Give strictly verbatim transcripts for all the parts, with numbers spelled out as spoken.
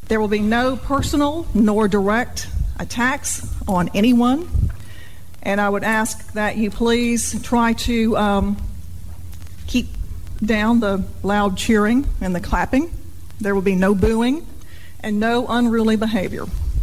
There will be no personal nor direct attacks on anyone. And I would ask that you please try to um, keep down the loud cheering and the clapping. There will be no booing and no unruly behavior.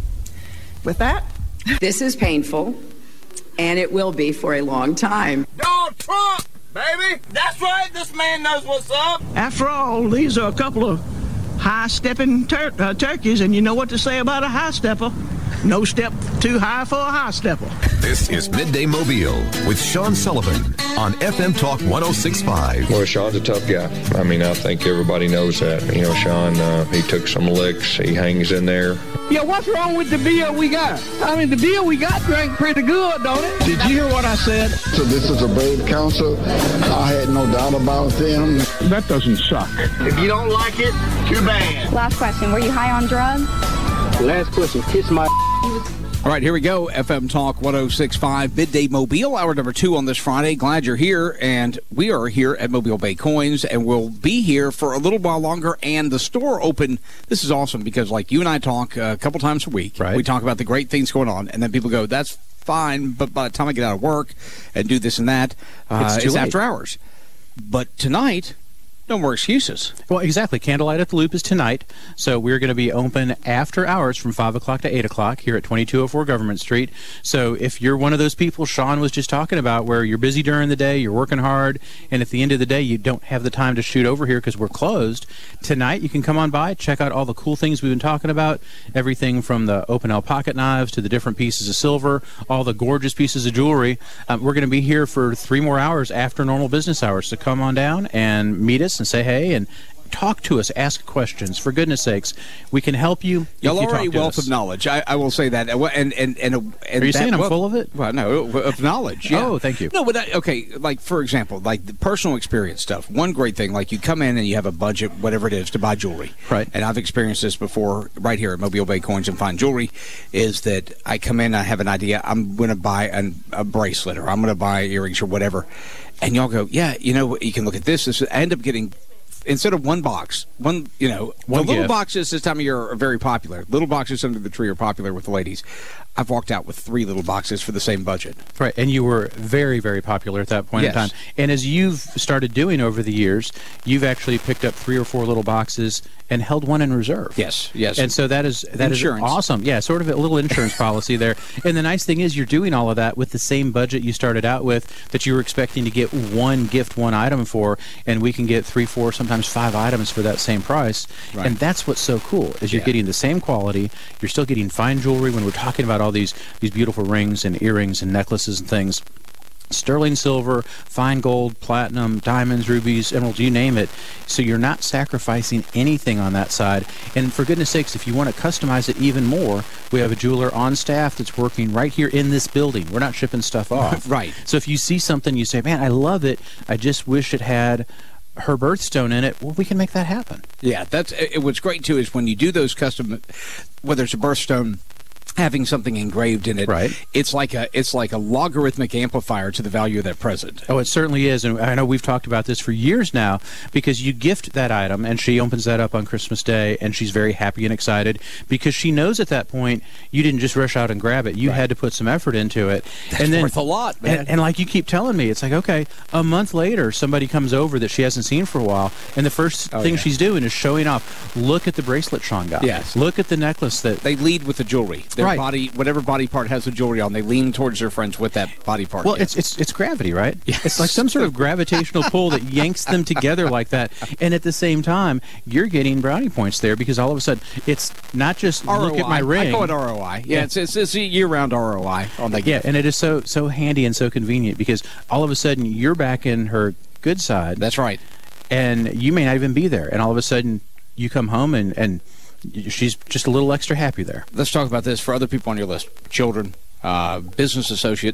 With that, this is painful, and it will be for a long time. Donald Trump, baby! That's right, this man knows what's up. After all, these are a couple of high-stepping tur- uh, turkeys, and you know what to say about a high-stepper. No step too high for a high-stepper. This is Midday Mobile with Sean Sullivan on F M Talk one oh six point five. Well, Sean's a tough guy. I mean, I think everybody knows that. You know, Sean, uh, he took some licks. He hangs in there. Yeah, what's wrong with the beer we got? I mean, the beer we got drank pretty good, don't it? Did you hear what I said? So this is a brave council. I had no doubt about them. That doesn't suck. If you don't like it, too bad. Last question. Were you high on drugs? Last question. Kiss my... All right, here we go. F M Talk one oh six point five, Midday Mobile, hour number two on this Friday. Glad you're here, and we are here at Mobile Bay Coins, and we'll be here for a little while longer, and the store open. This is awesome because, like, you and I talk a couple times a week. Right. We talk about the great things going on, and then people go, that's fine, but by the time I get out of work and do this and that, uh, it's, it's late. after hours. But tonight... no more excuses. Well, exactly. Candlelight at the Loop is tonight, so we're going to be open after hours from five o'clock to eight o'clock here at twenty-two oh four Government Street. So if you're one of those people Sean was just talking about where you're busy during the day, you're working hard, and at the end of the day you don't have the time to shoot over here because we're closed, tonight you can come on by, check out all the cool things we've been talking about, everything from the Opinel pocket knives to the different pieces of silver, all the gorgeous pieces of jewelry. Um, we're going to be here for three more hours after normal business hours, so come on down and meet us and say hey and talk to us, ask questions. For goodness sakes, we can help you. Y'all you are a wealth us. of knowledge. I, I will say that. And and and, and are you that, saying I'm well, full of it? Well, no, of knowledge. Yeah. Oh, thank you. No, but I, okay, like for example, like the personal experience stuff. One great thing, like you come in and you have a budget, whatever it is, to buy jewelry. Right. And I've experienced this before, right here at Mobile Bay Coins and Fine Jewelry. Is that I come in, I have an idea. I'm going to buy an, a bracelet, or I'm going to buy earrings, or whatever. And y'all go, yeah, you know, you can look at this. This I end up getting. Instead of one box, one, you know, one the little gift. boxes this time of year are very popular. Little boxes under the tree are popular with the ladies. I've walked out with three little boxes for the same budget. Right, and you were very, very popular at that point yes. in time. And as you've started doing over the years, you've actually picked up three or four little boxes and held one in reserve. Yes, yes. And so that is that insurance. is awesome. Yeah, sort of a little insurance policy there. And the nice thing is you're doing all of that with the same budget you started out with that you were expecting to get one gift, one item for, and we can get three, four, sometimes five items for that same price. Right. And that's what's so cool is you're Yeah. getting the same quality. You're still getting fine jewelry when we're talking about all these these beautiful rings and earrings and necklaces and things. Sterling silver, fine gold, platinum, diamonds, rubies, emeralds, you name it. So you're not sacrificing anything on that side. And for goodness sakes, if you want to customize it even more, we have a jeweler on staff that's working right here in this building. We're not shipping stuff off. Right. So if you see something, you say, man, I love it. I just wish it had her birthstone in it. Well, we can make that happen. Yeah, that's it. What's great, too, is when you do those custom, whether it's a birthstone, having something engraved in it, right. it's like a it's like a logarithmic amplifier to the value of that present. Oh, it certainly is. And I know we've talked about this for years now because you gift that item and she opens that up on Christmas Day and she's very happy and excited because she knows at that point you didn't just rush out and grab it. You right. had to put some effort into it. That's and then, worth a lot, man. And, and like you keep telling me, it's like, okay, a month later, somebody comes over that she hasn't seen for a while and the first oh, thing yeah. she's doing is showing off, look at the bracelet Sean got. Yes. Look at the necklace that... They lead with the jewelry. Their right. body, whatever body part has the jewelry on, they lean towards their friends with that body part. Well, yeah. it's it's it's gravity, right? Yes. It's like some sort of gravitational pull that yanks them together like that. And at the same time, you're getting brownie points there because all of a sudden, it's not just R O I. look at my ring. I call it R O I. Yeah, yeah. It's, it's it's a year-round R O I on the Yeah, gift. and it is so so handy and so convenient because all of a sudden you're back in her good side. That's right. And you may not even be there. And all of a sudden you come home and and she's just a little extra happy there. Let's talk about this for other people on your list. Children, uh, business associates,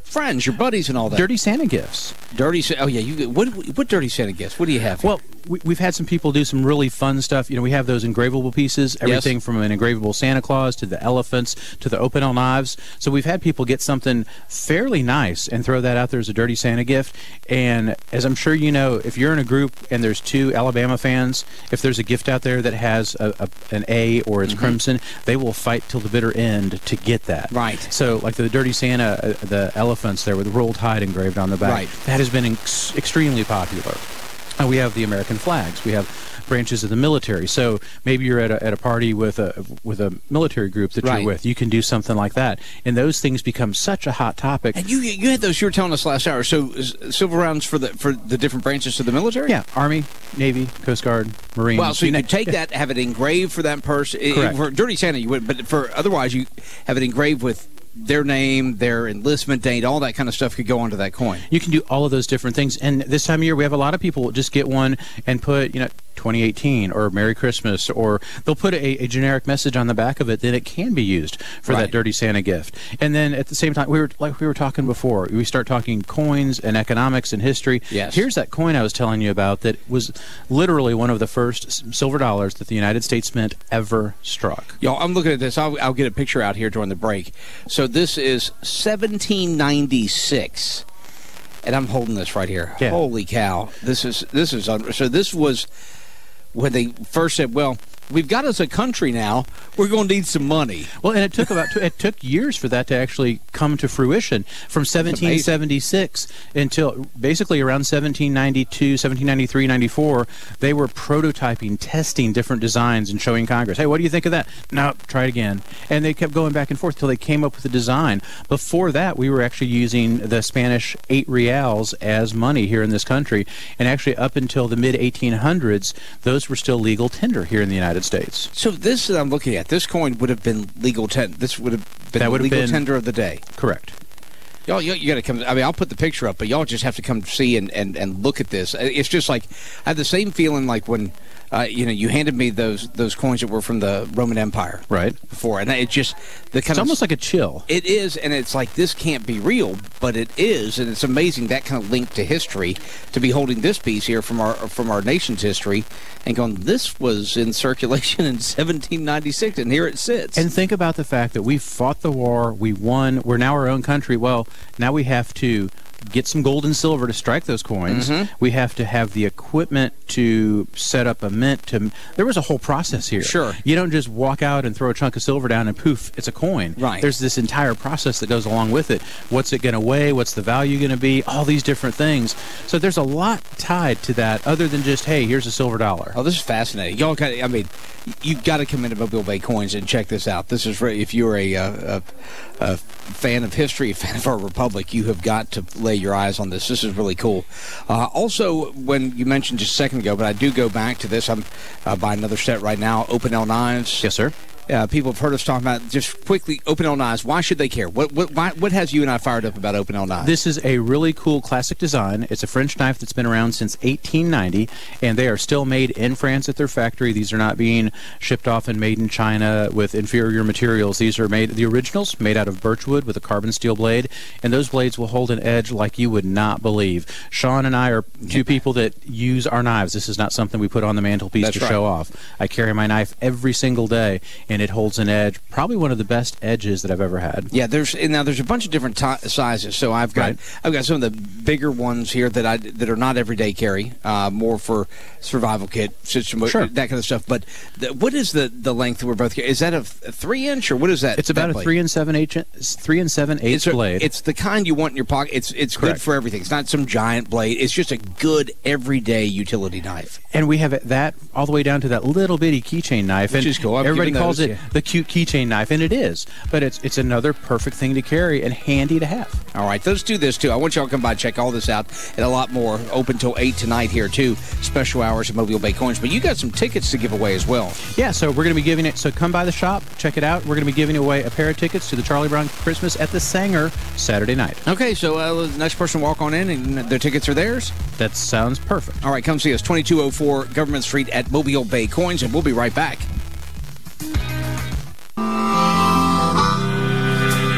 friends, your buddies, and all that. Dirty Santa gifts. Dirty Santa. Oh yeah, you. What what dirty Santa gifts? What do you have? Well, we, we've had some people do some really fun stuff. You know, we have those engravable pieces, everything yes. from an engravable Santa Claus to the elephants to the Opinel knives. So we've had people get something fairly nice and throw that out there as a dirty Santa gift. And as I'm sure you know, if you're in a group and there's two Alabama fans, if there's a gift out there that has a, a, an A or it's mm-hmm. crimson, they will fight till the bitter end to get that. Right. So like the dirty Santa, uh, the elephants there with the Roll Tide engraved on the back. Right. That has been ex- extremely popular. And we have the American flags. We have branches of the military. So maybe you're at a, at a party with a with a military group that right. you're with. You can do something like that. And those things become such a hot topic. And you you had those you were telling us last hour. So silver rounds for the for the different branches of the military? Yeah, Army, Navy, Coast Guard, Marines. Well, so you, you could take that, have it engraved for that person. Correct. For Dirty Santa, you would, but for otherwise, you have it engraved with their name, their enlistment date, all that kind of stuff could go onto that coin. You can do all of those different things. And this time of year, we have a lot of people just get one and put, you know, twenty eighteen or Merry Christmas, or they'll put a, a generic message on the back of it that it can be used for right. that dirty Santa gift. And then at the same time, we were like we were talking before, we start talking coins and economics and history. Yes. Here's that coin I was telling you about that was literally one of the first silver dollars that the United States Mint ever struck. Y'all, I'm looking at this. I'll, I'll get a picture out here during the break. So this is seventeen ninety-six. And I'm holding this right here. Yeah. Holy cow. This is, this is, so this was when they first said, well, we've got us a country now. We're going to need some money. Well, and it took about two, it took years for that to actually come to fruition. From seventeen seventy-six until basically around seventeen ninety-two, seventeen ninety-three, ninety-four, they were prototyping, testing different designs and showing Congress, hey, what do you think of that? No, try it again. And they kept going back and forth till they came up with a design. Before that, we were actually using the Spanish eight reals as money here in this country. And actually up until the mid eighteen hundreds, those were still legal tender here in the United States. So this that I'm looking at, this coin would have been legal tender. This would have been that would legal have been, tender of the day. Correct. Y'all, you, you got to come. I mean, I'll put the picture up, but y'all just have to come see and, and, and look at this. It's just like I have the same feeling like when uh, you know you handed me those those coins that were from the Roman Empire, right? Before, and it just the kind it's of almost like a chill. It is, and it's like this can't be real, but it is, and it's amazing that kind of link to history to be holding this piece here from our from our nation's history and going. This was in circulation in seventeen ninety-six, and here it sits. And think about the fact that we fought the war, we won, we're now our own country. Well, now we have to get some gold and silver to strike those coins. Mm-hmm. We have to have the equipment to set up a mint. To there was a whole process here. Sure. You don't just walk out and throw a chunk of silver down and poof, it's a coin. Right. There's this entire process that goes along with it. What's it going to weigh? What's the value going to be? All these different things. So there's a lot tied to that other than just, hey, here's a silver dollar. Oh, this is fascinating. Y'all got, I mean, you've got to come into Mobile Bay Coins and check this out. This is, if you're a, a, a fan of history, a fan of our republic, you have got to lay your eyes on this. This is really cool. Uh, also, when you mentioned just a second ago, but I do go back to this. I'm uh, buying another set right now, Opinel knives. Yes, sir. Uh, people have heard us talking about just quickly Opinel knives. Why should they care? What what why, what has you and I fired up about Opinel knives? This is a really cool classic design. It's a French knife that's been around since eighteen ninety, and they are still made in France at their factory. These are not being shipped off and made in China with inferior materials. These are made, the originals, made out of birchwood with a carbon steel blade, and those blades will hold an edge like you would not believe. Sean and I are two people that use our knives. This is not something we put on the mantelpiece That's to right. show off. I carry my knife every single day, and it holds an edge, probably one of the best edges that I've ever had. Yeah, there's and now there's a bunch of different t- sizes. So I've got Right. I've got some of the bigger ones here that I that are not everyday carry, uh, more for survival kit, system, Sure. that kind of stuff. But the, what is the the length we're both carrying? Is that a, a three inch or what is that? It's about that a blade? three and seven eight three and seven eighths It's, a, blade. it's the kind you want in your pocket. It's it's good Correct. for everything. It's not some giant blade. It's just a good everyday utility knife. And we have it, that all the way down to that little bitty keychain knife. Which and is cool. I've everybody given calls those, it yeah. the cute keychain knife, and it is. But it's it's another perfect thing to carry and handy to have. All right, let's do this, too. I want y'all to come by and check all this out and a lot more. Open till eight tonight here, too. Special hours at Mobile Bay Coins. But you got some tickets to give away as well. Yeah, so we're going to be giving it, so come by the shop, check it out. We're going to be giving away a pair of tickets to the Charlie Brown Christmas at the Sanger Saturday night. Okay, so uh, the next person walk on in and their tickets are theirs? That sounds perfect. All right, come see us, twenty-two oh four Government Street at Mobile Bay Coins, and we'll be right back. This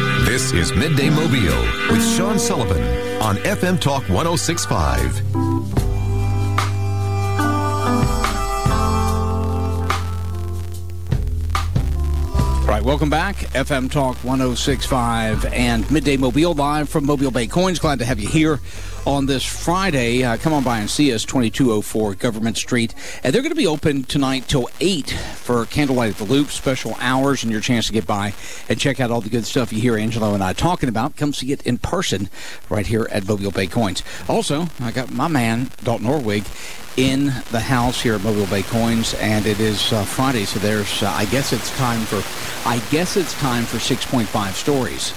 This is Midday Mobile with Sean Sullivan on F M Talk one oh six point five. Right, welcome back. F M Talk one oh six point five and Midday Mobile live from Mobile Bay Coins. Glad to have you here on this Friday. Uh, come on by and see us, twenty-two oh four Government Street. And they're going to be open tonight till eight for Candlelight at the Loop, special hours, and your chance to get by and check out all the good stuff you hear Angelo and I talking about. Come see it in person right here at Mobile Bay Coins. Also, I got my man, Dalton Orwig, in the house here at Mobile Bay Coins, and it is uh, Friday, so there's, uh, I guess it's time for, I guess it's time for six point five stories.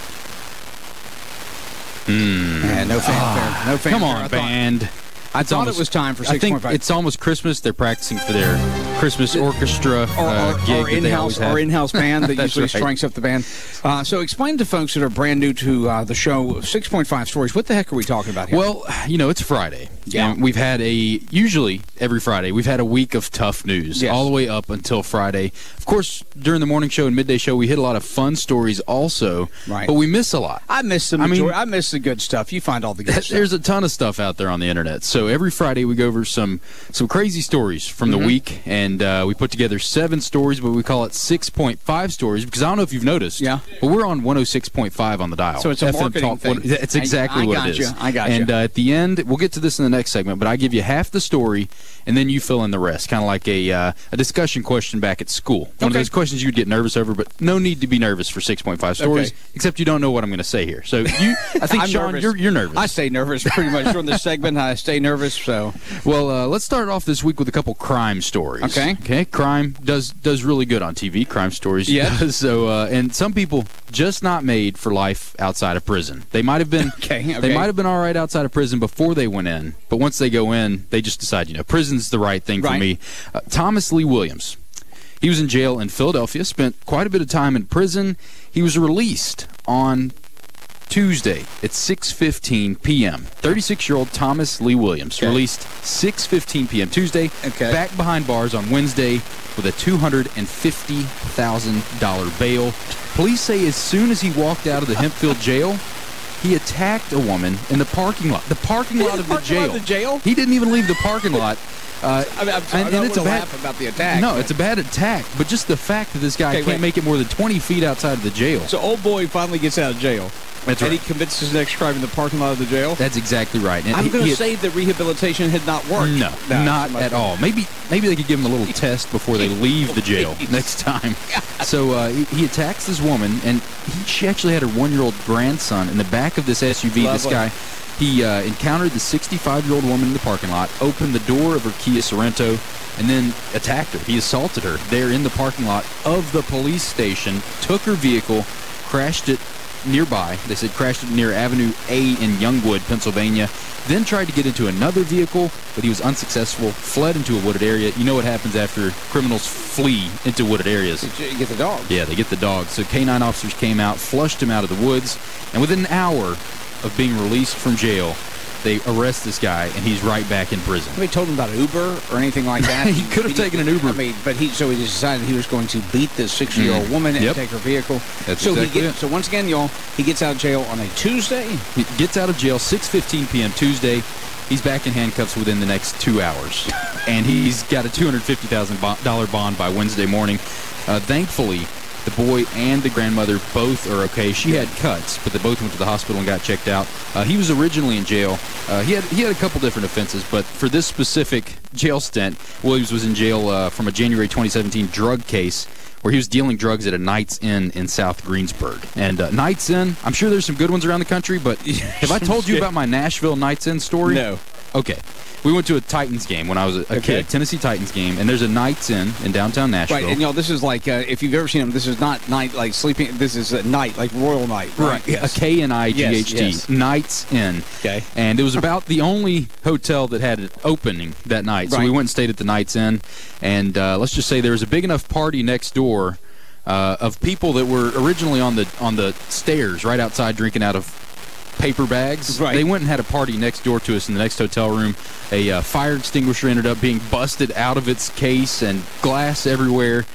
Mm. And no fanfare. No fanfare. Come on, I thought, band. I thought almost, it was time for I six point five. think it's almost Christmas. They're practicing for their Christmas orchestra or, uh, or, gig or in-house, that they or in-house band that usually right. strikes up the band. Uh, so explain to folks that are brand new to uh, the show, six point five stories. What the heck are we talking about here? Well, you know, it's Friday. Yeah. And we've had a, usually every Friday, we've had a week of tough news Yes. all the way up until Friday. Of course, during the morning show and midday show, we hit a lot of fun stories also, Right. but we miss a lot. I miss the I mean- majority. I miss the good stuff. You find all the good stuff. There's a ton of stuff out there on the internet. So every Friday we go over some some crazy stories from Mm-hmm. the week, and uh, we put together seven stories, but we call it six point five stories because I don't know if you've noticed, Yeah. but we're on one oh six point five on the dial. So it's a F M marketing Talk, thing. what- It's exactly I- I what got it is. you. I got and you. uh, at the end, we'll get to this in the next segment, but I give you half the story, and then you fill in the rest, kind of like a uh, a discussion question back at school. One of Okay. those questions you'd get nervous over, but no need to be nervous for six point five stories, Okay. except you don't know what I'm going to say here. So you, I think, I'm Sean, nervous. you're, you're nervous. I stay nervous pretty much during this segment. I stay nervous, so. Well, uh, let's start off this week with a couple crime stories. Okay. Okay. Crime does does really good on T V. Crime stories. Yes. So, uh, and some people just not made for life outside of prison. They might have been. Okay, okay. They might have been all right outside of prison before they went in, but once they go in, they just decide, you know, prison's the right thing for Right. me. Uh, Thomas Lee Williams. He was in jail in Philadelphia. Spent quite a bit of time in prison. He was released on Tuesday at six fifteen p.m. thirty-six-year-old Thomas Lee Williams, Okay. released six fifteen p.m. Tuesday, Okay. back behind bars on Wednesday with a two hundred fifty thousand dollars bail. Police say as soon as he walked out of the Hempfield jail, he attacked a woman in the parking lot. The parking lot of the parking lot jail. of the jail? He didn't even leave the parking lot. Uh, I mean, I'm sorry, and, I and don't it's a wanna bad laugh about the attack. No, but- it's a bad attack, but just the fact that this guy Okay, can't wait. make it more than twenty feet outside of the jail. So old boy finally gets out of jail. That's and right. he commits his next crime in the parking lot of the jail. That's exactly right. And I'm he- going he to had- say that rehabilitation had not worked. No, not at all. Maybe maybe they could give him a little test before they leave the jail next time. So uh, he, he attacks this woman, and he, she actually had her one-year-old grandson in the back of this S U V. This Lovely. guy, he uh, encountered the sixty-five-year-old woman in the parking lot, opened the door of her Kia Sorento, and then attacked her. He assaulted her there in the parking lot of the police station, took her vehicle, crashed it nearby. They said crashed it near Avenue A in Youngwood, Pennsylvania. Then tried to get into another vehicle, but he was unsuccessful, fled into a wooded area. You know what happens after criminals flee into wooded areas. You get the dog. Yeah, they get the dog. So K nine officers came out, flushed him out of the woods, and within an hour of being released from jail, they arrest this guy, and he's right back in prison. Nobody told him about Uber or anything like that. He could have taken an Uber. I mean, but he so he decided he was going to beat this sixty-year-old Mm. woman and Yep. take her vehicle. That's so exactly he gets, it. So once again, y'all, he gets out of jail on a Tuesday. He gets out of jail six fifteen p.m. Tuesday. He's back in handcuffs within the next two hours. And he's got a two hundred fifty thousand dollars bond by Wednesday morning. Uh, thankfully, the boy and the grandmother both are okay. She had cuts, but they both went to the hospital and got checked out. Uh, he was originally in jail. Uh, he had he had a couple different offenses, but for this specific jail stint, Williams was in jail uh, from a January twenty seventeen drug case where he was dealing drugs at a Knight's Inn in South Greensburg. And uh, Knight's Inn, I'm sure there's some good ones around the country, but have I told you about my Nashville Knight's Inn story? No. Okay. We went to a Titans game when I was a, a Okay. kid, Tennessee Titans game, and there's a Knight's Inn in downtown Nashville. Right, and y'all, this is like uh, if you've ever seen them, this is not night like sleeping. This is a night like Royal Night. Right, Yes. a K N I G H T, Yes, yes. Knight's Inn. Okay. And it was about the only hotel that had an opening that night. So Right. we went and stayed at the Knight's Inn, and uh, let's just say there was a big enough party next door uh, of people that were originally on the on the stairs right outside drinking out of paper bags. Right. They went and had a party next door to us in the next hotel room. A uh, fire extinguisher ended up being busted out of its case and glass everywhere.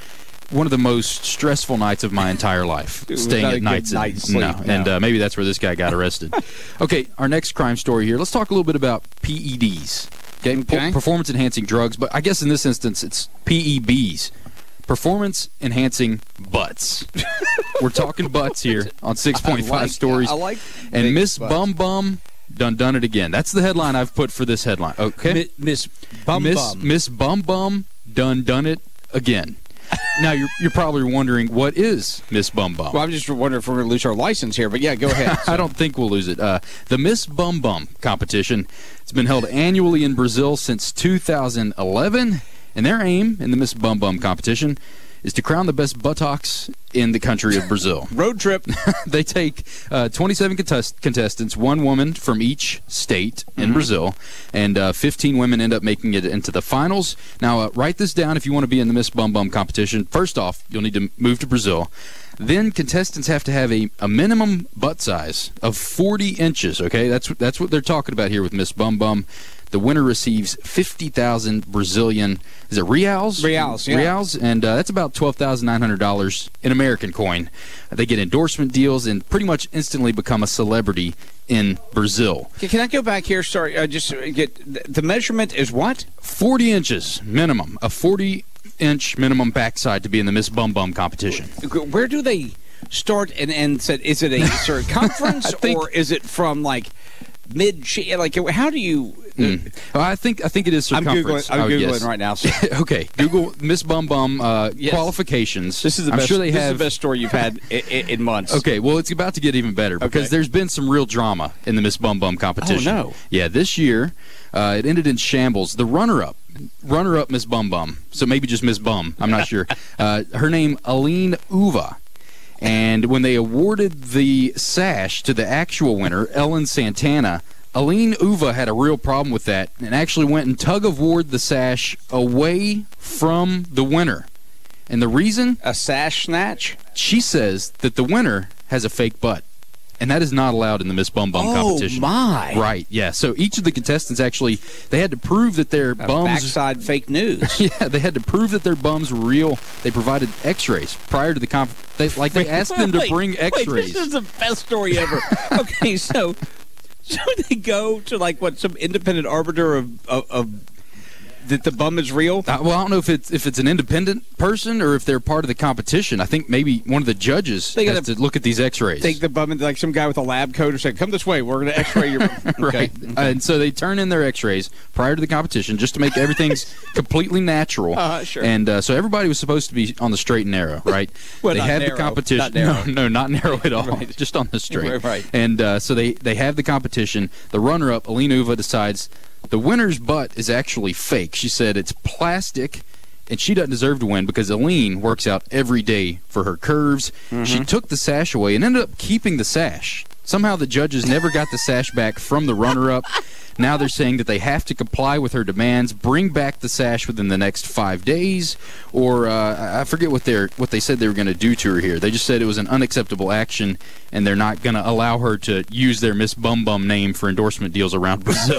one of the most stressful nights of my entire life. Staying at nights. Night's no, sleep, and no. uh, maybe that's where this guy got arrested. Okay, our next crime story here. Let's talk a little bit about P E Ds. Okay, Okay. performance enhancing drugs, but I guess in this instance it's P E Bs. Performance enhancing butts. We're talking butts here on six point five I like- stories. I like and big Miss butts. Bum Bum done done it again. That's the headline I've put for this headline. Okay, Mi- Miss Bum Miss Bum. Miss Bum Bum done done it again. Now you're you're probably wondering, what is Miss Bum Bum? Well, I'm just wondering if we're going to lose our license here, but yeah, go ahead. I don't think we'll lose it. Uh, the Miss Bum Bum competition, it's been held annually in Brazil since two thousand eleven, and their aim in the Miss Bum Bum competition is to crown the best buttocks in the country of Brazil. Road trip. They take uh, twenty-seven contest- contestants, one woman from each state in Mhm. Brazil, and uh, fifteen women end up making it into the finals. Now, uh, write this down if you want to be in the Miss Bum Bum competition. First off, you'll need to move to Brazil. Then contestants have to have a, a minimum butt size of forty inches, okay? That's, that's what they're talking about here with Miss Bum Bum. The winner receives fifty thousand Brazilian, is it reals? Reals, yeah. Reals, and uh, that's about twelve thousand nine hundred dollars in American coin. They get endorsement deals and pretty much instantly become a celebrity in Brazil. Okay, can I go back here? Sorry, uh, just get the measurement is what? forty inches minimum, a forty inch minimum backside to be in the Miss Bum Bum competition. Where do they start and end? Is it a circumference think- or is it from like mid? Like how do you? Mm. Well, I think I think it is I'm circumference. googling. I'm I would googling guess. right now. So. Okay, Google Miss Bum Bum uh, Yes. qualifications. This is the I'm best. sure they this have. is the best story you've had in, in months. Okay, well, it's about to get even better because Okay. there's been some real drama in the Miss Bum Bum competition. Oh, no. Yeah, this year uh, it ended in shambles. The runner-up, runner-up Miss Bum Bum, so maybe just Miss Bum, I'm not sure. Uh, her name, Aline Uva. And when they awarded the sash to the actual winner, Ellen Santana, Aline Uva had a real problem with that and actually went and tug-of-warred the sash away from the winner. And the reason? A sash snatch? She says that the winner has a fake butt. And that is not allowed in the Miss Bum Bum Oh, competition. my. Right, yeah. So each of the contestants actually, they had to prove that their A bums... backside fake news. Yeah, they had to prove that their bums were real. They provided x-rays prior to the comp... They, like, they asked them to Wait, bring wait, x-rays. this is the best story ever. Okay, so so they go to like what some independent arbiter of of, of that the bum is real. Uh, well, I don't know if it's if it's an independent person or if they're part of the competition. I think maybe one of the judges They has gotta to look at these x-rays. Take the bum and like some guy with a lab coat or say, "Come this way, we're going to x-ray your." Right. Okay. Uh, and so they turn in their x-rays prior to the competition just to make everything's completely natural. Uh, sure. And uh, so everybody was supposed to be on the straight and narrow, right? Well, they not had narrow, the competition. not narrow. No, no, not narrow at all. Right. Just on the straight. Right, right. And uh, so they, they have the competition. The runner-up, Aline Uva, decides the winner's butt is actually fake. She said it's plastic, and she doesn't deserve to win because Aline works out every day for her curves. Mm-hmm. She took the sash away and ended up keeping the sash. Somehow the judges never got the sash back from the runner-up. Now they're saying that they have to comply with her demands, bring back the sash within the next five days, or uh, I forget what they what they said they were going to do to her here. They just said it was an unacceptable action, and they're not going to allow her to use their Miss Bum Bum name for endorsement deals around Brazil,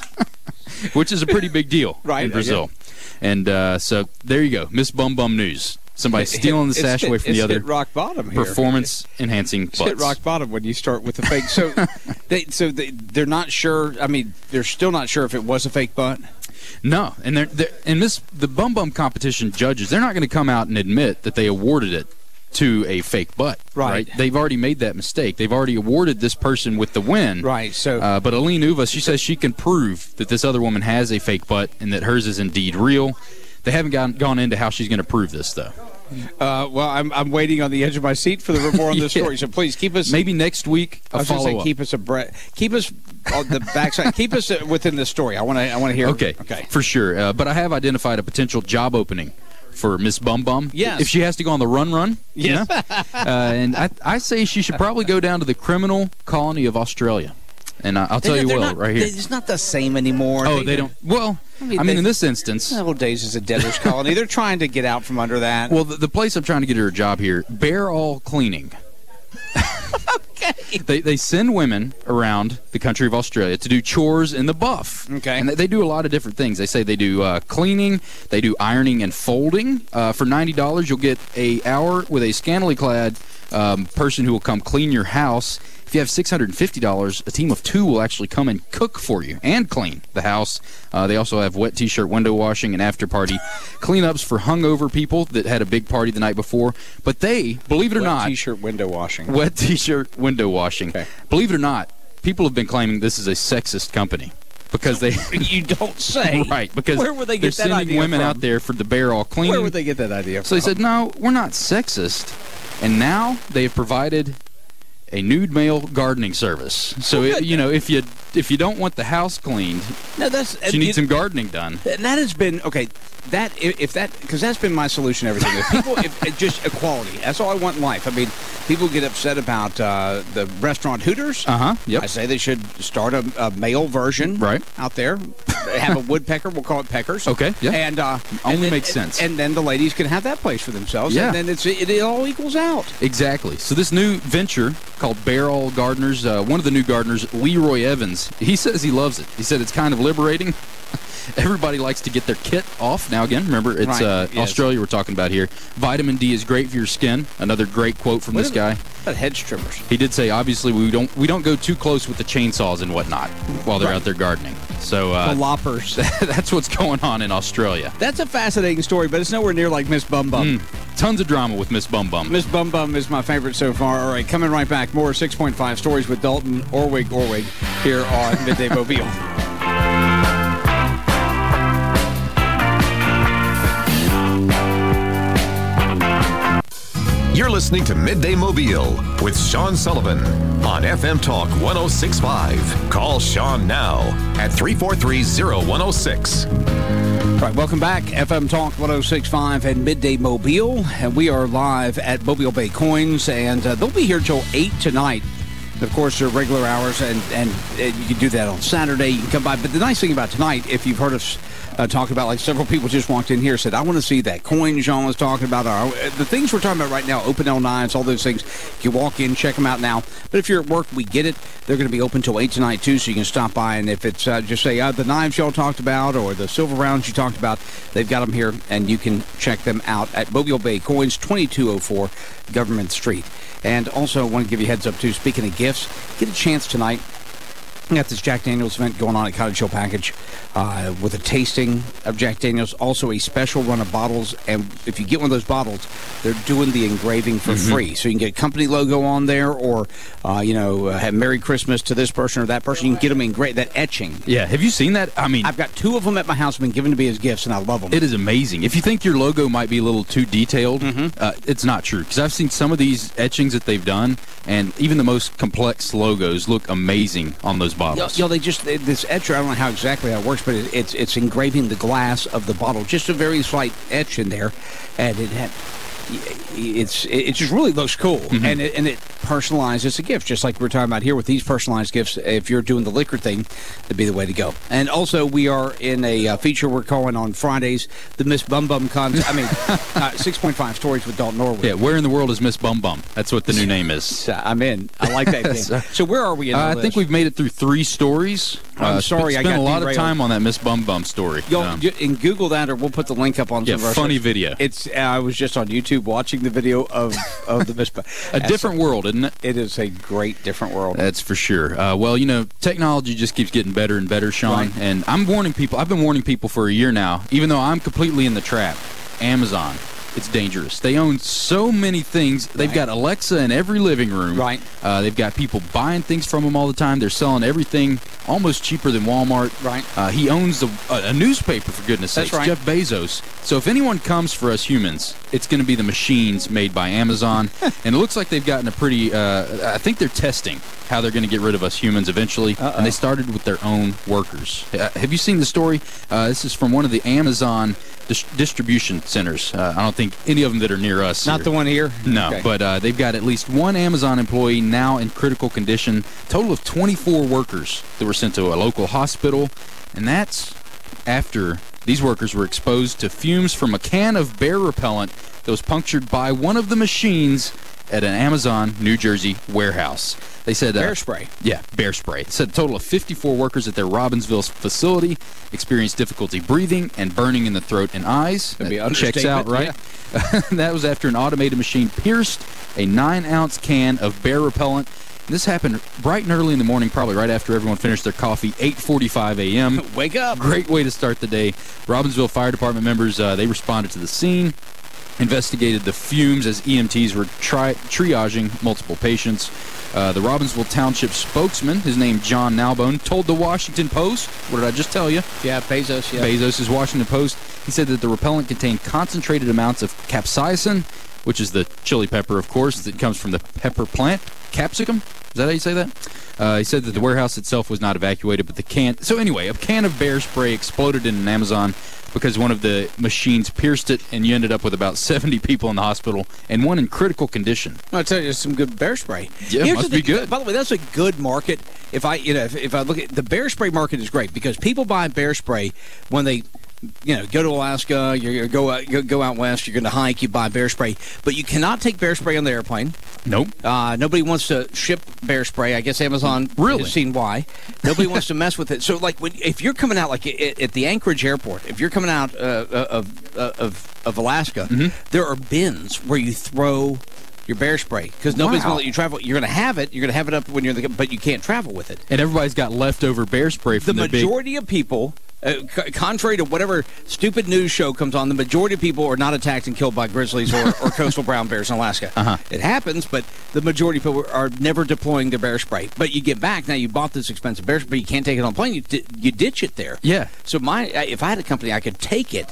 which is a pretty big deal Right, in Brazil. And uh, so there you go, Miss Bum Bum news. Somebody stealing the It's sash hit- away from it's the other hit rock bottom here. performance-enhancing It's butts. hit rock bottom when you start with the fake. So, they so they they're not sure. I mean, they're still not sure if it was a fake butt. No, and they're, they're and this the Bum Bum competition judges, they're not going to come out and admit that they awarded it to a fake butt. Right. They've already made that mistake. They've already awarded this person with the win. Right. So, Uh, but Aline Uva, she says she can prove that this other woman has a fake butt and that hers is indeed real. They haven't gone, gone into how she's going to prove this, though. uh, well, I'm I'm waiting on the edge of my seat for the report on this Yeah. story. So please keep us. Maybe next week I a was going to say follow-up. keep us a bre- keep us on the backside. Keep us uh, within the story. I want to I want to hear. Okay, Okay. for sure. Uh, but I have identified a potential job opening for Miss Bum Bum. Yes. If she has to go on the run run. you Yes. know? uh, and I, I say she should probably go down to the criminal colony of Australia. And I, I'll tell They're- you they're what, not- right here. It's not the same anymore. Oh, they don't. Well, I mean, they- in this instance. The old days as a debtor's colony. They're trying to get out from under that. Well, the, the place I'm trying to get her a job here, Bear All Cleaning. Okay. They they send women around the country of Australia to do chores in the buff. Okay. And they, they do a lot of different things. They say they do uh, cleaning, they do ironing and folding. Uh, for ninety dollars, you'll get a hour with a scantily clad um, person who will come clean your house. If you have six hundred fifty dollars, a team of two will actually come and cook for you and clean the house. Uh, they also have wet T-shirt window washing and after-party cleanups for hungover people that had a big party the night before. But they, believe it or wet not... T-shirt window washing. Wet T-shirt window washing. Okay. Believe it or not, people have been claiming this is a sexist company. Because they... You don't say. Right, because Where would they get they're that sending idea women from? out there for the bear all cleaning. Where would they get that idea So they from? said, no, we're not sexist. And now they have provided a nude male gardening service. So, Well, it, you know, if you if you don't want the house cleaned, No, that's you need it- some gardening done. And that has been okay. That if, if that because that's been my solution. to Everything. If people, if, if just equality. That's all I want in life. I mean, people get upset about uh, the restaurant Hooters. Uh huh. Yep. I say they should start a, a male version Right. out there. Have a woodpecker. We'll call it Peckers. Okay, yeah. And uh, Only and then- makes sense. And then the ladies can have that place for themselves. Yeah. And then it's it, it all equals out. Exactly. So this new venture called Bear All Gardeners, uh, one of the new gardeners, Leroy Evans, he says he loves it. He said it's kind of liberating. Everybody likes to get their kit off. Now, again, remember, it's Right, uh, yes. Australia we're talking about here. Vitamin D is great for your skin. Another great quote from What this are guy. the- About hedge trimmers. He did say, obviously, we don't we don't go too close with the chainsaws and whatnot while they're out there gardening. So uh, The loppers. that's what's going on in Australia. That's a fascinating story, but it's nowhere near like Miss Bum Bum. Mm, tons of drama with Miss Bum Bum. Miss Bum Bum is my favorite so far. All right, coming right back. More six point five stories with Dalton Orwig Orwig here on Midday Mobile. You're listening to Midday Mobile with Sean Sullivan on F M Talk one oh six point five. Call Sean now at three four three, oh one oh six. All right, welcome back. F M Talk one oh six point five and Midday Mobile. And we are live at Mobile Bay Coins, and uh, they'll be here till eight tonight. Of course, they're regular hours, and, and, and you can do that on Saturday. You can come by. But the nice thing about tonight, if you've heard us uh, talk about, like several people just walked in here said, I want to see that coin Jean was talking about. Uh, the things we're talking about right now, Open L nines, all those things. You can walk in, check them out now. But if you're at work, we get it. They're going to be open till eight tonight, too, so you can stop by. And if it's uh, just say uh, the knives y'all talked about or the silver rounds you talked about, they've got them here, and you can check them out at Mobile Bay Coins, twenty-two oh four Government Street. And also, I want to give you a heads up, too. Speaking of gifts, get a chance tonight. We got this Jack Daniels event going on at Cottage Hill Package uh, with a tasting of Jack Daniels, also a special run of bottles. And if you get one of those bottles, they're doing the engraving for Mm-hmm. free. So you can get a company logo on there, or, uh, you know, uh, have Merry Christmas to this person or that person. You can get them engraved, that etching. Yeah, have you seen that? I mean, I've got two of them at my house, been given to me as gifts, and I love them. it is amazing. If you think your logo might be a little too detailed, Mm-hmm. uh, it's not true. Because I've seen some of these etchings that they've done, and even the most complex logos look amazing on those Yo, bottles. yo, they just they- this etcher. I don't know how exactly that works, but it, it's it's engraving the glass of the bottle, just a very slight etch in there, and it had. It's it just really looks cool, Mm-hmm. and it, and it personalizes a gift, just like we're talking about here with these personalized gifts. If you're doing the liquor thing, that'd be the way to go. And also, we are in a uh, feature we're calling on Fridays, the Miss Bum Bum contest. I mean, uh, six point five stories with Dalton Norwood. Yeah, where in the world is Miss Bum Bum? That's what the new name is. I'm in. I like that thing. So where are we in Uh, all I this? think we've made it through three stories. I'm uh, sorry, I spent got a lot derailed. of time on that Miss Bum Bum story. Yo, Um, you- and Google that, or we'll put the link up on yeah, some of our funny stuff. video. It's. Uh, I was just on YouTube watching the video of of the Miss. a different world, isn't it? It is a great different world. That's for sure. Uh, well, you know, technology just keeps getting better and better, Sean. Right. And I'm warning people. I've been warning people for a year now, even though I'm completely in the trap. Amazon. It's dangerous. They own so many things. They've Right. got Alexa in every living room. Right. Uh, they've got people buying things from them all the time. They're selling everything almost cheaper than Walmart. Right. Uh, he owns the, a, a newspaper, for goodness That's sakes. right. Jeff Bezos. So if anyone comes for us humans, it's going to be the machines made by Amazon. And it looks like they've gotten a pretty, uh, I think they're testing how they're going to get rid of us humans eventually. Uh-oh. And they started with their own workers. Uh, have you seen the story? Uh, this is from one of the Amazon dis- distribution centers. Uh, I don't think any of them that are near us. Not are- the one here. No, Okay. but uh, they've got at least one Amazon employee now in critical condition. Total of twenty-four workers that were sent to a local hospital. And that's after these workers were exposed to fumes from a can of bear repellent that was punctured by one of the machines at an Amazon, New Jersey warehouse. They said uh, bear spray. Yeah, bear spray. It said a total of fifty-four workers at their Robbinsville facility experienced difficulty breathing and burning in the throat and eyes. That'd be That checks out, right? Yeah. That was after an automated machine pierced a nine-ounce can of bear repellent. This happened bright and early in the morning, probably right after everyone finished their coffee, eight forty-five a.m. Wake up. Great way to start the day. Robbinsville Fire Department members, uh, they responded to the scene, investigated the fumes as E M Ts were tri- triaging multiple patients. Uh, the Robbinsville Township spokesman, his name John Nalbone, told the Washington Post, what did I just tell you? Yeah, Bezos, yeah. Bezos' Washington Post. He said that the repellent contained concentrated amounts of capsaicin, which is the chili pepper, of course, that comes from the pepper plant. Capsicum? Is that how you say that? Uh, he said that the warehouse itself was not evacuated, but the can... So anyway, a can of bear spray exploded in an Amazon because one of the machines pierced it, and you ended up with about seventy people in the hospital, and one in critical condition. I'll tell you, some good bear spray. Yeah, Here's must the be thing, good. By the way, that's a good market. If I, you know, if, if I look at the bear spray market is great because people buy bear spray when they, you know, go to Alaska, you're going to go out, go, go out west, you're going to hike, you buy bear spray, but you cannot take bear spray on the airplane. Nope. Uh, nobody wants to ship bear spray. I guess Amazon really? has seen why. Nobody wants to mess with it. So, like, when, if you're coming out, like at, at the Anchorage airport, if you're coming out uh, of, uh, of of Alaska, mm-hmm. there are bins where you throw your bear spray because nobody's Wow. going to let you travel. You're going to have it. You're going to have it up when you're in the, but you can't travel with it. And everybody's got leftover bear spray from the their majority of people. Uh, c- contrary to whatever stupid news show comes on, the majority of people are not attacked and killed by grizzlies or, or coastal brown bears in Alaska. Uh-huh. It happens, but the majority of people are never deploying their bear spray. But you get back, now you bought this expensive bear spray, you can't take it on a plane, you, di- you ditch it there. Yeah. So my, if I had a company, I could take it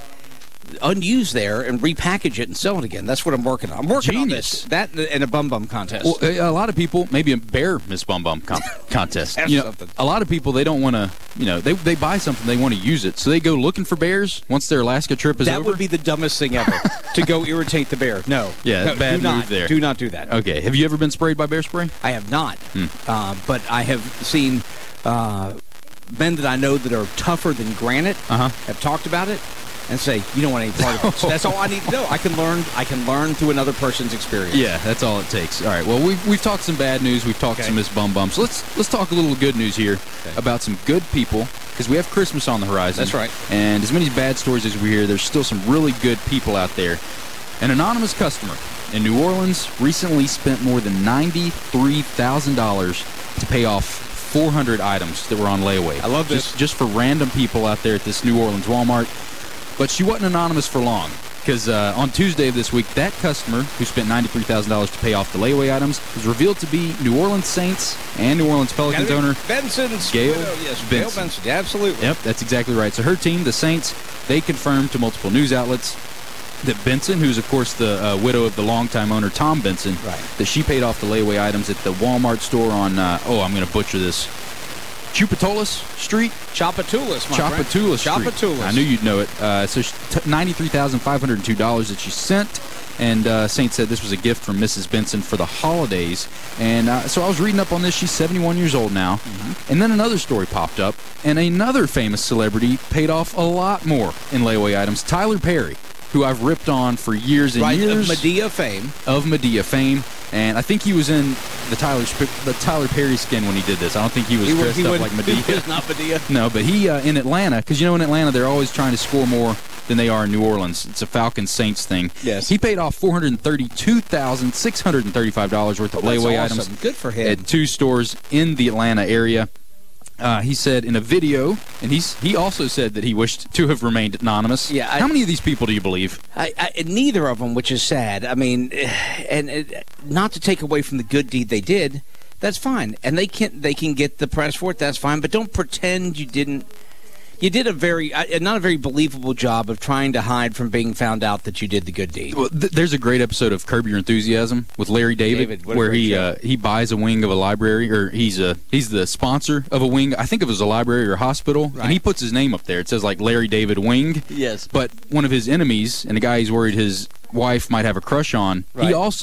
unused there and repackage it and sell it again. That's what I'm working on. I'm working Genius. on this. That and a bum bum contest. Well, a a lot of people, maybe a bear Miss Bum Bum con- contest. That's You know, something. a lot of people, they don't want to, you know, they, they buy something, they want to use it. So they go looking for bears once their Alaska trip is that over. would be the dumbest thing ever, to go irritate the bear. No. Yeah, no, bad do not, move there. Do not do that. Okay. Have you ever been sprayed by bear spray? I have not, Hmm. uh, but I have seen uh, men that I know that are tougher than granite Uh-huh. have talked about it and say, you don't want any part of it. So that's all I need to know. I can learn. I can learn through another person's experience. Yeah, that's all it takes. All right. Well, we've we've talked some bad news. We've talked Okay. some Miss Bum Bum. So let's let's talk a little good news here about some good people because we have Christmas on the horizon. That's right. And as many bad stories as we hear, there's still some really good people out there. An anonymous customer in New Orleans recently spent more than ninety-three thousand dollars to pay off four hundred items that were on layaway. I love this. Just, just for random people out there at this New Orleans Walmart. But she wasn't anonymous for long because uh, on Tuesday of this week, that customer who spent ninety-three thousand dollars to pay off the layaway items was revealed to be New Orleans Saints and New Orleans Pelicans owner Benson's Gail widow, yes, Benson. Gail Benson. Yeah, absolutely. Yep, that's exactly right. So her team, the Saints, they confirmed to multiple news outlets that Benson, who's of course the uh, widow of the longtime owner Tom Benson, Right. that she paid off the layaway items at the Walmart store on, uh, oh, I'm going to butcher this, Chupatolas Street? Chapatulas, my friend. Chapatulas Street. Chapatulas. I knew you'd know it. Uh, so she t- ninety-three thousand five hundred two dollars that she sent. And uh, Saint said this was a gift from Missus Benson for the holidays. And uh, so I was reading up on this. She's seventy-one years old now. Mm-hmm. And then another story popped up. And another famous celebrity paid off a lot more in layaway items. Tyler Perry, who I've ripped on for years and Right, years. of Medea fame. Of Medea fame. And I think he was in the Tyler Sp- the Tyler Perry skin when he did this. I don't think he was He, dressed he up would, like Medea. He was not Medea. No, but he uh, in Atlanta, because you know in Atlanta they're always trying to score more than they are in New Orleans. It's a Falcons Saints thing. Yes. He paid off four hundred thirty-two thousand six hundred thirty-five dollars worth of Oh, that's layaway awesome. items. Good for him. At two stores in the Atlanta area. Uh, he said in a video, and he's he also said that he wished to have remained anonymous. Yeah, I- How many of these people do you believe? I, I, neither of them, which is sad. I mean, and uh, not to take away from the good deed they did, that's fine, and they can they can get the press for it. That's fine, but don't pretend you didn't. You did a very uh, not a very believable job of trying to hide from being found out that you did the good deed. Well, th- there's a great episode of Curb Your Enthusiasm with Larry David, David, what a where great he show. uh, he buys a wing of a library, or he's a he's the sponsor of a wing. I think it was a library or a hospital, Right. and he puts his name up there. It says like Larry David Wing. Yes. But one of his enemies, and a guy he's worried his wife might have a crush on, Right. he also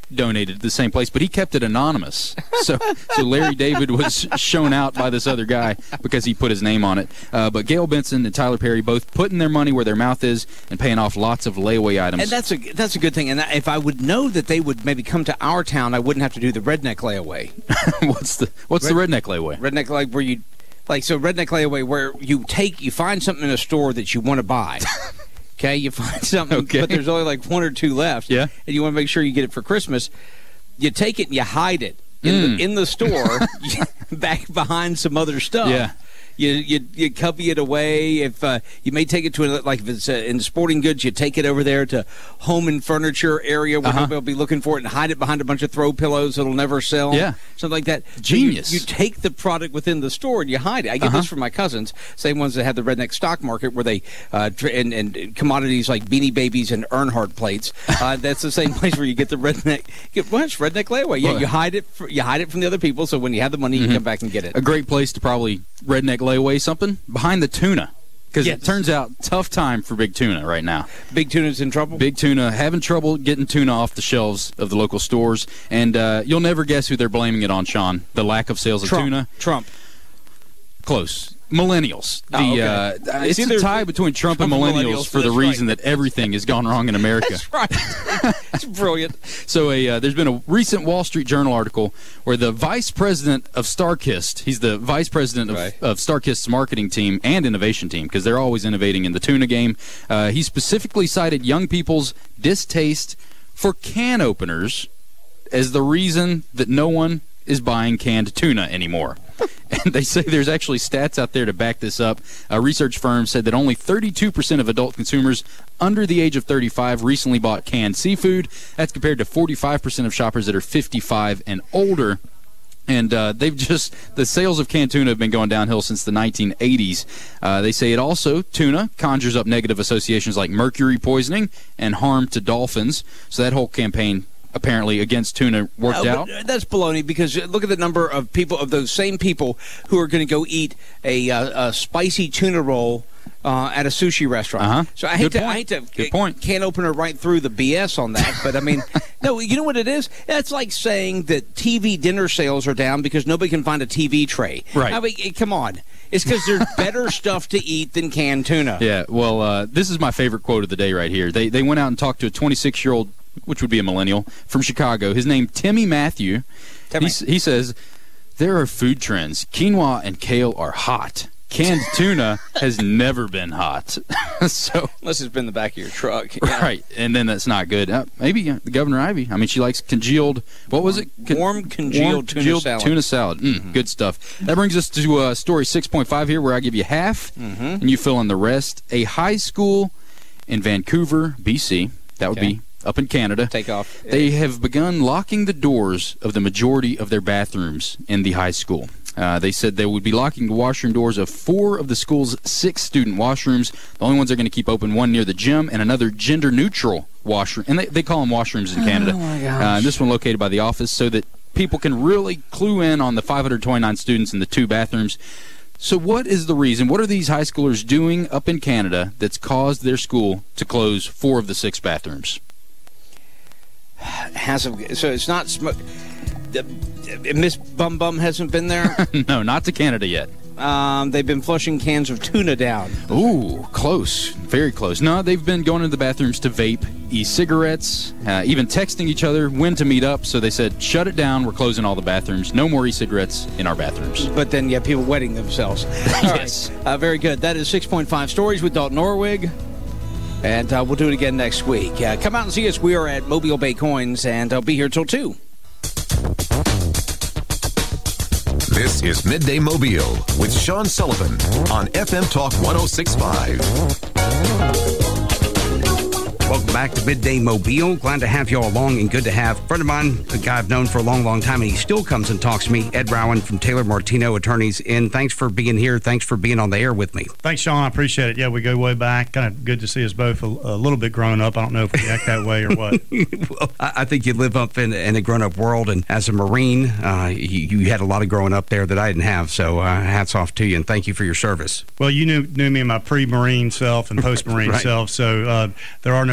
donated to the same place, but he kept it anonymous. So, so Larry David was shown out by this other guy because he put his name on it. Uh, but Gail Benson and Tyler Perry both putting their money where their mouth is and paying off lots of layaway items. And that's a that's a good thing. And if I would know that they would maybe come to our town, I wouldn't have to do the redneck layaway. what's the what's Red, the redneck layaway? Redneck like where you like so redneck layaway where you take you find something in a store that you want to buy. Okay, you find something, okay. but there's only like one or two left. Yeah, and you want to make sure you get it for Christmas. You take it and you hide it in mm. the in the store, back behind some other stuff. Yeah. You, you you cubby it away. If uh, you may take it to a, like if it's uh, in sporting goods, you take it over there to home and furniture area where uh-huh. nobody will be looking for it, and hide it behind a bunch of throw pillows that'll never sell. Yeah, something like that. Genius. So you, you take the product within the store and you hide it. I get uh-huh. this from my cousins, same ones that have the redneck stock market where they uh, and, and commodities like Beanie Babies and Earnhardt plates. Uh, that's the same place where you get the redneck. Get well, it's redneck layaway. Yeah, you hide it. For, you hide it from the other people. So when you have the money, mm-hmm. you come back and get it. A great place to probably redneck layaway something behind the tuna, because yes. it turns out tough time for big tuna right now. Big tuna's in trouble. Big tuna having trouble getting tuna off the shelves of the local stores, and uh, you'll never guess who they're blaming it on, Sean. The lack of sales of Trump. tuna. Trump. Close. Millennials. The, oh, okay. uh, it's a tie between Trump, Trump and millennials, millennials for the reason right. that everything has gone wrong in America. That's right. That's brilliant. So a uh, there's been a recent Wall Street Journal article where the vice president of StarKist, he's the vice president of, right. of StarKist's marketing team and innovation team, because they're always innovating in the tuna game. Uh, he specifically cited young people's distaste for can openers as the reason that no one is buying canned tuna anymore. And they say there's actually stats out there to back this up. A research firm said that only thirty-two percent of adult consumers under the age of thirty-five recently bought canned seafood. That's compared to forty-five percent of shoppers that are fifty-five and older. And uh, they've just, the sales of canned tuna have been going downhill since the nineteen eighties. Uh, they say it also, tuna, conjures up negative associations like mercury poisoning and harm to dolphins. So that whole campaign apparently against tuna worked uh, out. That's baloney, because look at the number of people, of those same people who are going to go eat a, uh, a spicy tuna roll uh, at a sushi restaurant. Uh-huh. So I hate Good to, point. I hate to, Good point. Can't open her right through the B S on that, but I mean, no, you know what it is? That's like saying that T V dinner sales are down because nobody can find a T V tray. Right. I mean, come on. It's because there's better stuff to eat than canned tuna. Yeah, well, uh, this is my favorite quote of the day right here. They, they went out and talked to a twenty-six-year-old, which would be a millennial, from Chicago. His name, Timmy Matthew. He, he says, there are food trends. Quinoa and kale are hot. Canned tuna has never been hot. So unless it's been in the back of your truck. Yeah. Right, and then that's not good. Uh, maybe uh, Governor Ivy. I mean, she likes congealed, what was it? Con- warm congealed, warm tuna congealed salad. Tuna salad. Mm, mm-hmm. Good stuff. That brings us to uh, story six point five here, where I give you half, mm-hmm. and you fill in the rest. A high school in Vancouver, B C, that would okay. be up in Canada. Take off. They have begun locking the doors of the majority of their bathrooms in the high school. Uh, they said they would be locking the washroom doors of four of the school's six student washrooms. The only ones they're going to keep open, one near the gym and another gender-neutral washroom. And they, they call them washrooms in Canada. Oh, my gosh. Uh, this one located by the office, so that people can really clue in on the five hundred twenty-nine students in the two bathrooms. So what is the reason? What are these high schoolers doing up in Canada that's caused their school to close four of the six bathrooms? Has a, so it's not sm- Miss Bum Bum hasn't been there? No, not to Canada yet. Um, they've been flushing cans of tuna down. Ooh, close. Very close. No, they've been going into the bathrooms to vape, e-cigarettes, uh, even texting each other when to meet up. So they said, shut it down. We're closing all the bathrooms. No more e-cigarettes in our bathrooms. But then you have people wetting themselves. Yes. Right. Uh, very good. That is six point five Stories with Dalton Orwig. And uh, we'll do it again next week. Uh, come out and see us. We are at Mobile Bay Coins, and I'll be here till two. This is Midday Mobile with Sean Sullivan on F M Talk one oh six point five. Welcome back to Midday Mobile. Glad to have you all along, and good to have a friend of mine, a guy I've known for a long, long time, and he still comes and talks to me, Ed Rowan from Taylor Martino Attorneys. And thanks for being here. Thanks for being on the air with me. Thanks, Sean. I appreciate it. Yeah, we go way back. Kind of good to see us both a, a little bit grown up. I don't know if we act that way or what. Well, I, I think you live up in, in a grown-up world, and as a Marine, uh, you, you had a lot of growing up there that I didn't have. So uh, hats off to you, and thank you for your service. Well, you knew knew me in my pre-Marine self and post-Marine right. self, so uh, there are no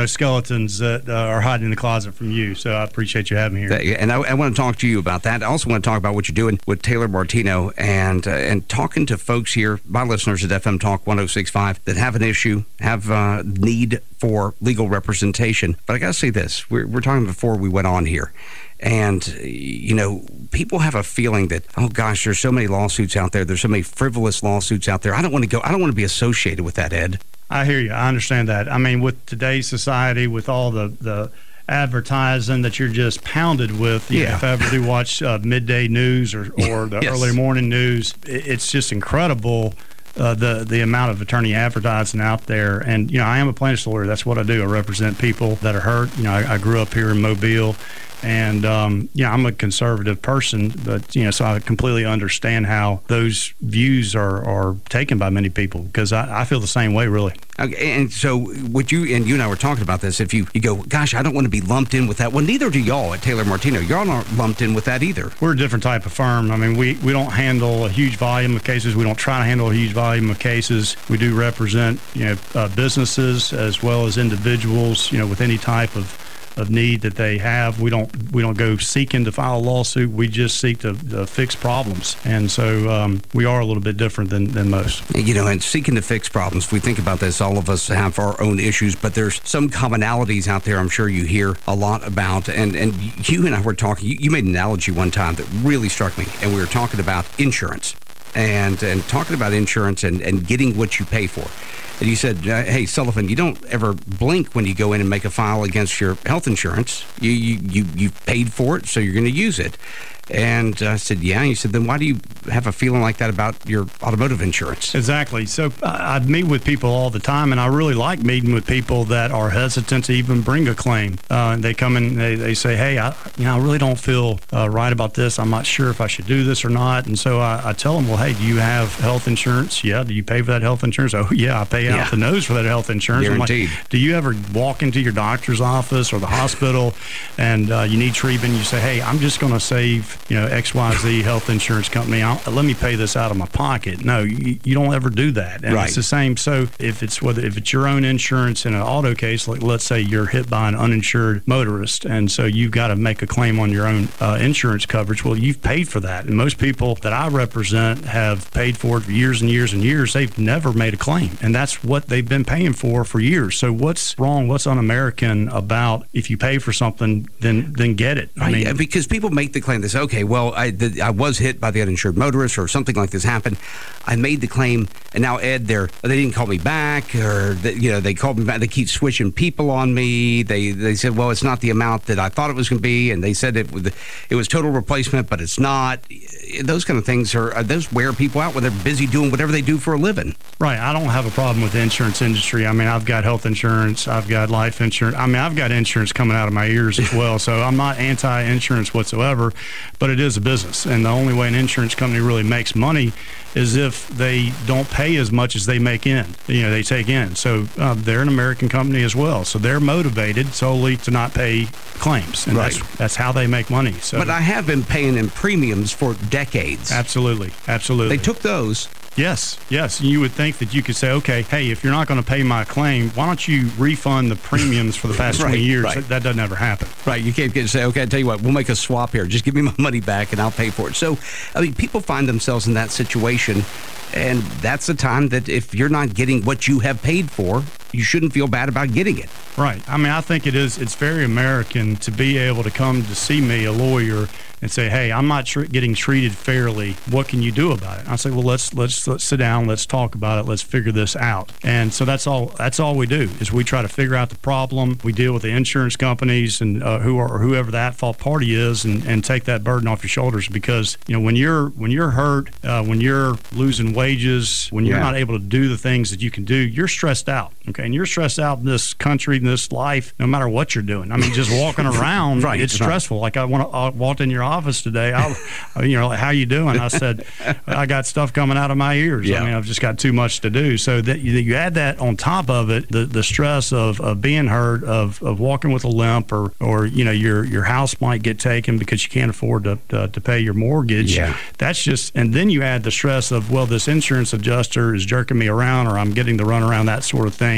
know, skeletons that uh, are hiding in the closet from you. So I appreciate you having me here. And I, I want to talk to you about that. I also want to talk about what you're doing with Taylor Martino and uh, and talking to folks here, my listeners at F M Talk one oh six point five, that have an issue, have uh, need for legal representation. But I got to say this. We're, we're talking before we went on here. And, you know, people have a feeling that, oh, gosh, there's so many lawsuits out there. There's so many frivolous lawsuits out there. I don't want to go. I don't want to be associated with that, Ed. I hear you. I understand that. I mean, with today's society, with all the, the advertising that you're just pounded with, you yeah. know, if I ever do watch uh, midday news or, or the yes. early morning news, it, it's just incredible. Uh, the the amount of attorney advertising out there. And, you know, I am a plaintiff's lawyer. That's what I do. I represent people that are hurt. You know, I, I grew up here in Mobile. And, um, yeah, I'm a conservative person, but, you know, so I completely understand how those views are, are taken by many people, because I, I feel the same way, really. Okay, and so what you and you and I were talking about this, if you, you go, gosh, I don't want to be lumped in with that. Well, neither do y'all at Taylor Martino. Y'all aren't lumped in with that either. We're a different type of firm. I mean, we, we don't handle a huge volume of cases. We don't try to handle a huge volume of cases. We do represent, you know, uh, businesses as well as individuals, you know, with any type of of need that they have. We don't we don't go seeking to file a lawsuit. We just seek to, to fix problems. And so um, we are a little bit different than, than most. You know, and seeking to fix problems, if we think about this, all of us have our own issues, but there's some commonalities out there I'm sure you hear a lot about. And, and you and I were talking, you, you made an analogy one time that really struck me, and we were talking about insurance. And, and talking about insurance and, and getting what you pay for. And you said, uh, hey, Sullivan, you don't ever blink when you go in and make a file against your health insurance. You, you, you, you've paid for it, so you're going to use it. And I said, yeah. And you said, then why do you have a feeling like that about your automotive insurance? Exactly. So I meet with people all the time, and I really like meeting with people that are hesitant to even bring a claim. Uh, they come in, they, they say, hey, I, you know, I really don't feel uh, right about this. I'm not sure if I should do this or not. And so I, I tell them, well, hey, do you have health insurance? Yeah. Do you pay for that health insurance? Oh, yeah, I pay out yeah. the nose for that health insurance. Guaranteed. I'm like, do you ever walk into your doctor's office or the hospital and uh, you need treatment? And you say, hey, I'm just going to save, you know, X Y Z health insurance company, I'll, let me pay this out of my pocket. No, you, you don't ever do that. And right. it's the same. So if it's whether if it's your own insurance in an auto case, like let's say you're hit by an uninsured motorist, and so you've got to make a claim on your own uh, insurance coverage. Well, you've paid for that. And most people that I represent have paid for it for years and years and years. They've never made a claim. And that's what they've been paying for for years. So what's wrong? What's un-American about if you pay for something, then then get it? I mean, because people make the claim, they say, okay, well, I, the, I was hit by the uninsured motorist or something like this happened. I made the claim, and now, Ed, they're, they didn't call me back, or, they, you know, they called me back. They keep switching people on me. They they said, well, it's not the amount that I thought it was going to be, and they said it was, it was total replacement, but it's not. Those kind of things are, those wear people out when they're busy doing whatever they do for a living. Right. I don't have a problem with the insurance industry. I mean, I've got health insurance. I've got life insurance. I mean, I've got insurance coming out of my ears as well. So I'm not anti-insurance whatsoever, but it is a business. And the only way an insurance company really makes money is if they don't pay as much as they make in, you know, they take in. So uh, they're an American company as well. So they're motivated solely to not pay claims. And right. that's, that's how they make money. So, but I have been paying in premiums for decades. Absolutely. Absolutely. They took those. Yes, yes. You would think that you could say, okay, hey, if you're not going to pay my claim, why don't you refund the premiums for the past right, twenty years? Right. That, that doesn't ever happen. Right. You can't get to say, okay, I tell you what, we'll make a swap here. Just give me my money back and I'll pay for it. So, I mean, people find themselves in that situation, and that's the time that if you're not getting what you have paid for, you shouldn't feel bad about getting it. Right. I mean, I think it is, it's very American to be able to come to see me, a lawyer, and say, hey, I'm not tr- getting treated fairly. What can you do about it? I say, well, let's, let's let's sit down, let's talk about it, let's figure this out. And so that's all that's all we do is we try to figure out the problem. We deal with the insurance companies and uh, who are, or whoever the at-fault party is, and, and take that burden off your shoulders, because you know when you're when you're hurt, uh, when you're losing wages, when you're yeah. not able to do the things that you can do, you're stressed out. Okay, and you're stressed out in this country, in this life, no matter what you're doing. I mean, just walking around, right, it's stressful. Like I want to I walked in your office today. I, you know, like, how you doing? I said, I got stuff coming out of my ears. Yeah. I mean, I've just got too much to do. So that you, you add that on top of it, the the stress of, of being hurt, of, of walking with a limp, or or you know your your house might get taken because you can't afford to to, to pay your mortgage. Yeah. That's just, and then you add the stress of, well, this insurance adjuster is jerking me around, or I'm getting the runaround, that sort of thing.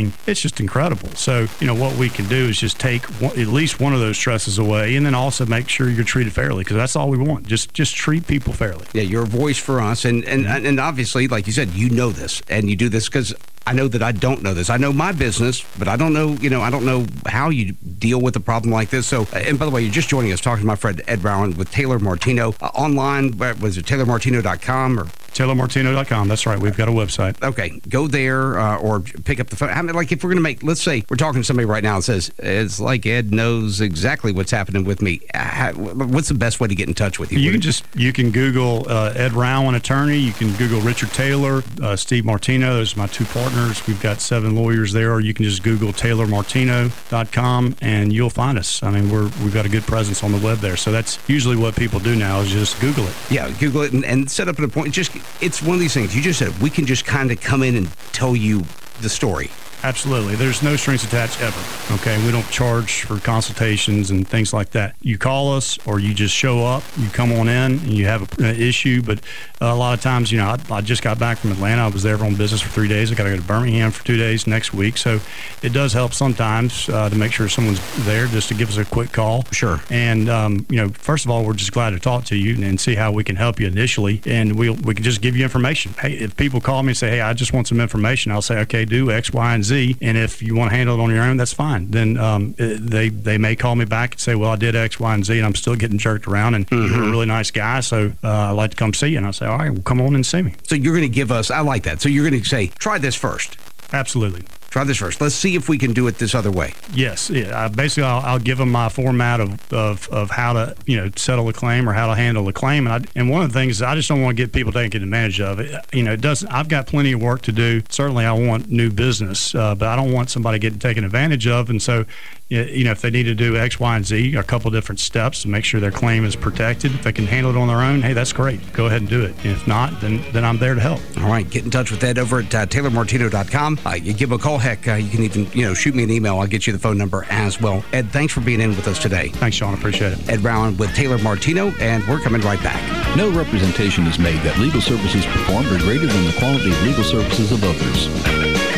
mean, it's just incredible. So, you know, what we can do is just take one, at least one of those stresses away, and then also make sure you're treated fairly, because that's all we want. Just just treat people fairly. Yeah, you're a voice for us, and and and obviously, like you said, you know this, and you do this because I know that I don't know this. I know my business, but I don't know, you know, I don't know how you deal with a problem like this. So, and by the way, you're just joining us talking to my friend Ed Rowan with Taylor Martino. Uh, online, was it taylor martino dot com or? taylor martino dot com. That's right. We've got a website. Okay. Go there uh, or pick up the phone. I mean, like if we're going to make, let's say we're talking to somebody right now and says, it's like Ed knows exactly what's happening with me. How, what's the best way to get in touch with you? You can just, you can Google uh, Ed Rowan attorney. You can Google Richard Taylor, uh, Steve Martino. Those are my two partners. We've got seven lawyers there. Or you can just Google taylor martino dot com and you'll find us. I mean, we're, we've got a good presence on the web there. So that's usually what people do now is just Google it. Yeah, Google it and, and set up an appointment. Just It's one of these things. You just said we can just kind of come in and tell you the story. Absolutely. There's no strings attached ever. Okay. We don't charge for consultations and things like that. You call us or you just show up, you come on in and you have an issue. But a lot of times, you know, I, I just got back from Atlanta. I was there on business for three days. I got to go to Birmingham for two days next week. So it does help sometimes uh, to make sure someone's there just to give us a quick call. Sure. And, um, you know, first of all, we're just glad to talk to you and see how we can help you initially. And we'll, we can just give you information. Hey, if people call me and say, hey, I just want some information, I'll say, okay, do X, Y, and Z. And if you want to handle it on your own, that's fine. Then um, they they may call me back and say, well, I did X, Y, and Z, and I'm still getting jerked around, and mm-hmm. you're a really nice guy, so uh, I'd like to come see you. And I say, all right, well, come on and see me. So you're going to give us, I like that. So you're going to say, try this first. Absolutely. Try this first. Let's see if we can do it this other way. Yes. Yeah. I, basically, I'll, I'll give them my format of, of, of how to, you know, settle a claim or how to handle a claim. And I, and one of the things is I just don't want to get people taking advantage of it. You know, it doesn't. I've got plenty of work to do. Certainly, I want new business, uh, but I don't want somebody getting taken advantage of. And so, you know, if they need to do X, Y, and Z, a couple different steps to make sure their claim is protected. If they can handle it on their own, hey, that's great. Go ahead and do it. And if not, then then I'm there to help. All right. Get in touch with Ed over at uh, taylor martino dot com. Uh, you give him a call. Heck, uh, you can even, you know, shoot me an email. I'll get you the phone number as well. Ed, thanks for being in with us today. Thanks, Sean. Appreciate it. Ed Rowan with Taylor Martino, and we're coming right back. No representation is made that legal services performed are greater than the quality of legal services of others.